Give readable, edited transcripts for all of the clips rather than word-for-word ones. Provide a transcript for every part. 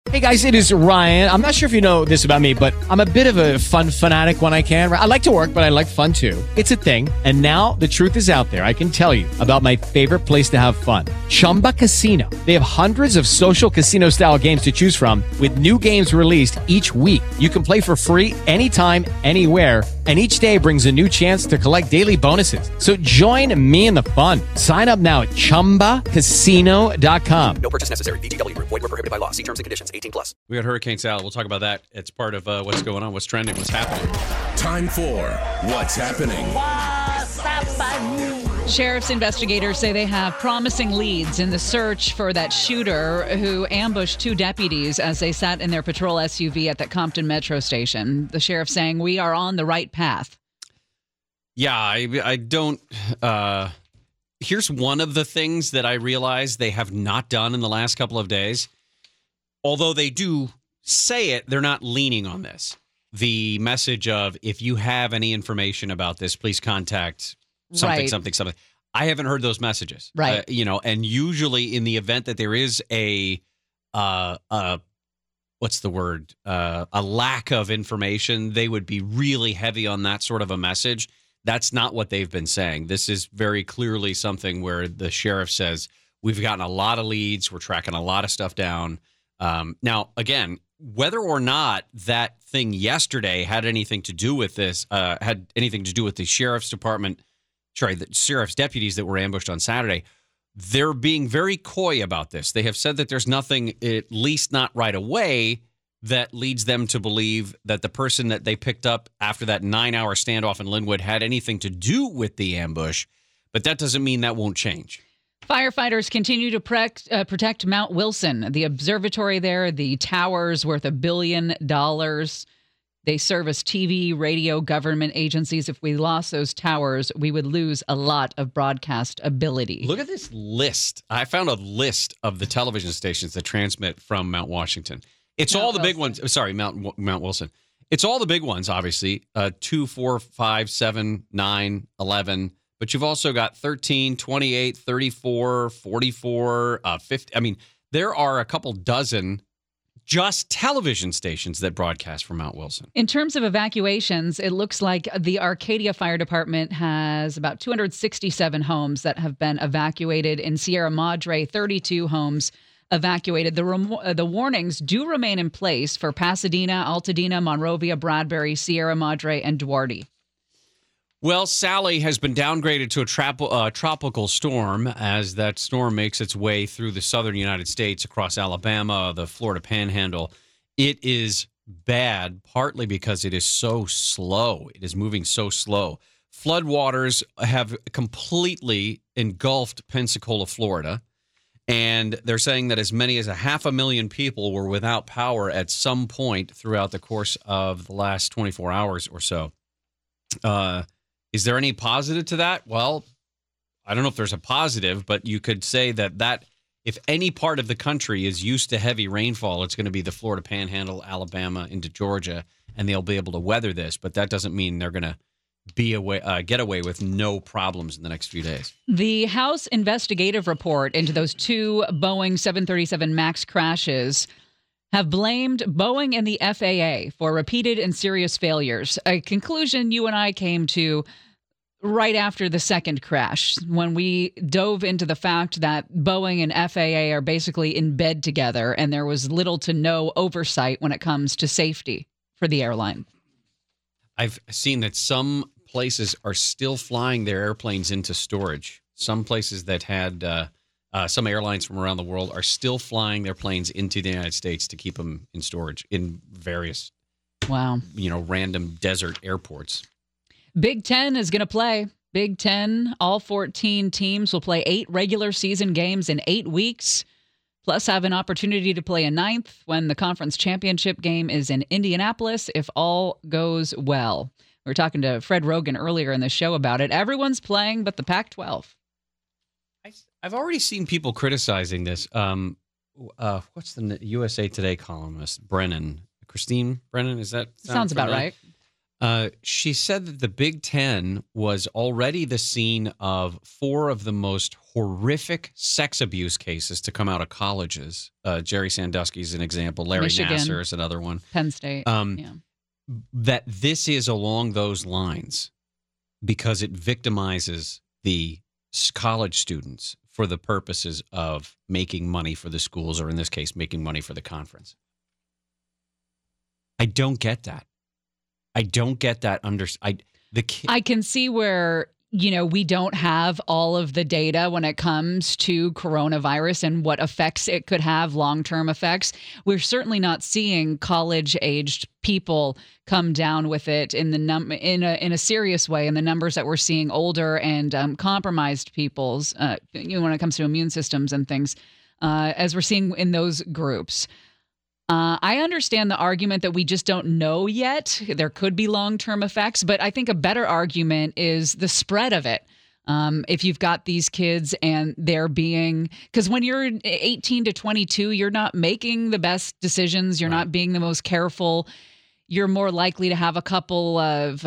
Hey guys, it is Ryan. I'm not sure if you know this about me, but I'm a bit of a fun fanatic when I can. I like to work, but I like fun too. It's a thing. And now the truth is out there. I can tell you about my favorite place to have fun. Chumba Casino. They have hundreds of social casino style games to choose from with new games released each week. You can play for free anytime, anywhere. And each day brings a new chance to collect daily bonuses. So join me in the fun. Sign up now at ChumbaCasino.com. No purchase necessary. VGW. Void where prohibited by law. See terms and conditions. 18 plus. We got Hurricane Sal. We'll talk about that. It's part of what's going on, what's trending, what's happening. Time for What's Happening. Sheriff's investigators say they have promising leads in the search for that shooter who ambushed two deputies as they sat in their patrol SUV at the Compton Metro station. The sheriff saying we are on the right path. Yeah, I don't... here's one of the things that I realize they have not done in the last couple of days. Although they do say it, they're not leaning on this. The message of, if you have any information about this, please contact something, something. I haven't heard those messages. Right. And usually in the event that there is a lack of information, they would be really heavy on that sort of a message. That's not what they've been saying. This is very clearly something where the sheriff says, we've gotten a lot of leads. We're tracking a lot of stuff down. Now, again, whether or not that thing yesterday had anything to do with this, had anything to do with the sheriff's deputies that were ambushed on Saturday, they're being very coy about this. They have said that there's nothing, at least not right away, that leads them to believe that the person that they picked up after that 9-hour standoff in Linwood had anything to do with the ambush. But that doesn't mean that won't change. Firefighters continue to protect Mount Wilson, the observatory there, the towers worth $1 billion. They service TV, radio, government agencies. If we lost those towers, we would lose a lot of broadcast ability. Look at this list. I found a list of the television stations that transmit from Mount Washington. It's all the big ones. Sorry, Mount Wilson. It's all the big ones, obviously. 2, 4, 5, 7, 9, 11. But you've also got 13, 28, 34, 44, 50. I mean, there are a couple dozen just television stations that broadcast from Mount Wilson. In terms of evacuations, it looks like the Arcadia Fire Department has about 267 homes that have been evacuated. In Sierra Madre, 32 homes evacuated. The warnings do remain in place for Pasadena, Altadena, Monrovia, Bradbury, Sierra Madre, and Duarte. Well, Sally has been downgraded to a tropical storm as that storm makes its way through the southern United States, across Alabama, the Florida Panhandle. It is bad, partly because it is so slow. It is moving so slow. Floodwaters have completely engulfed Pensacola, Florida, and they're saying that as many as 500,000 people were without power at some point throughout the course of the last 24 hours or so. Is there any positive to that? Well, I don't know if there's a positive, but you could say that if any part of the country is used to heavy rainfall, it's going to be the Florida Panhandle, Alabama, into Georgia, and they'll be able to weather this. But that doesn't mean they're going to get away with no problems in the next few days. The House investigative report into those two Boeing 737 MAX crashes have blamed Boeing and the FAA for repeated and serious failures, a conclusion you and I came to right after the second crash, when we dove into the fact that Boeing and FAA are basically in bed together, and there was little to no oversight when it comes to safety for the airline. I've seen that some places are still flying their airplanes into storage. Some places that had... some airlines from around the world are still flying their planes into the United States to keep them in storage in various, random desert airports. Big Ten is going to play. Big Ten, all 14 teams will play 8 regular season games in 8 weeks, plus have an opportunity to play a 9th when the conference championship game is in Indianapolis, if all goes well. We were talking to Fred Rogan earlier in the show about it. Everyone's playing but the Pac-12. I've already seen people criticizing this. What's the USA Today columnist? Christine Brennan, is that? Sounds about right. She said that the Big Ten was already the scene of 4 of the most horrific sex abuse cases to come out of colleges. Jerry Sandusky is an example. Larry Michigan, Nassar is another one. Penn State. Yeah. That this is along those lines because it victimizes the college students for the purposes of making money for the schools, or in this case, making money for the conference. I don't get that. I don't get that. I can see where, we don't have all of the data when it comes to coronavirus and what effects it could have, long-term effects. We're certainly not seeing college-aged people come down with it in a serious way. In the numbers that we're seeing, older and compromised people's, when it comes to immune systems and things, as we're seeing in those groups. I understand the argument that we just don't know yet. There could be long-term effects, but I think a better argument is the spread of it. If you've got these kids and they're because when you're 18 to 22, you're not making the best decisions. You're not being the most careful. You're more likely to have a couple of,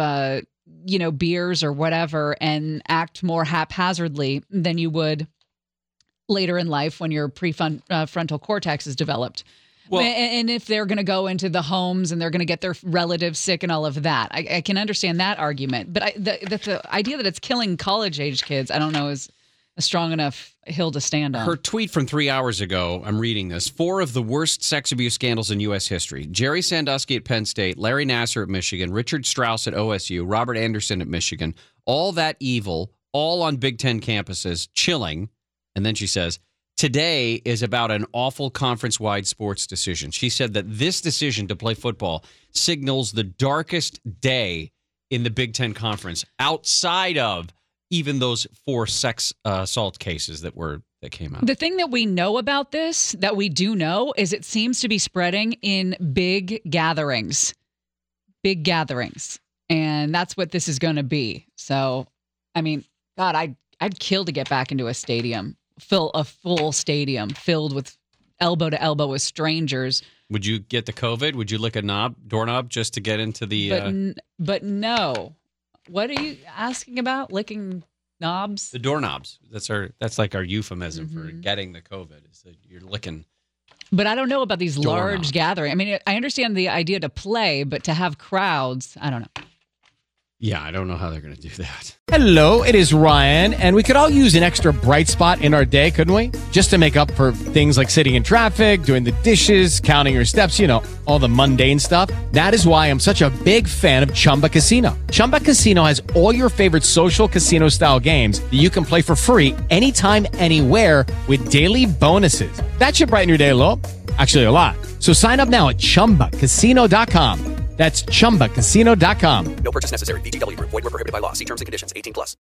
beers or whatever and act more haphazardly than you would later in life when your prefrontal cortex is developed. Well, and if they're going to go into the homes and they're going to get their relatives sick and all of that, I can understand that argument. But the idea that it's killing college-age kids, I don't know, is a strong enough hill to stand on. Her tweet from 3 hours ago, I'm reading this, 4 of the worst sex abuse scandals in U.S. history. Jerry Sandusky at Penn State, Larry Nassar at Michigan, Richard Strauss at OSU, Robert Anderson at Michigan. All that evil, all on Big Ten campuses, chilling. And then she says, today is about an awful conference-wide sports decision. She said that this decision to play football signals the darkest day in the Big Ten Conference outside of even those 4 sex assault cases that came out. The thing that we know about this, that we do know, is it seems to be spreading in big gatherings. Big gatherings. And that's what this is going to be. So, I mean, God, I'd kill to get back into a stadium. Fill a full stadium filled with elbow to elbow with strangers. Would you get the COVID? Would you lick a doorknob just to get into the? But no. What are you asking about? Licking knobs? The doorknobs. That's like our euphemism for getting the COVID. Is that you're licking. But I don't know about these large gatherings. I mean, I understand the idea to play, but to have crowds, I don't know. Yeah, I don't know how they're going to do that. Hello, it is Ryan, and we could all use an extra bright spot in our day, couldn't we? Just to make up for things like sitting in traffic, doing the dishes, counting your steps, all the mundane stuff. That is why I'm such a big fan of Chumba Casino. Chumba Casino has all your favorite social casino-style games that you can play for free anytime, anywhere with daily bonuses. That should brighten your day a little. Actually, a lot. So sign up now at ChumbaCasino.com. That's ChumbaCasino.com. No purchase necessary. VGW Group. Void where prohibited by law. See terms and conditions. 18+.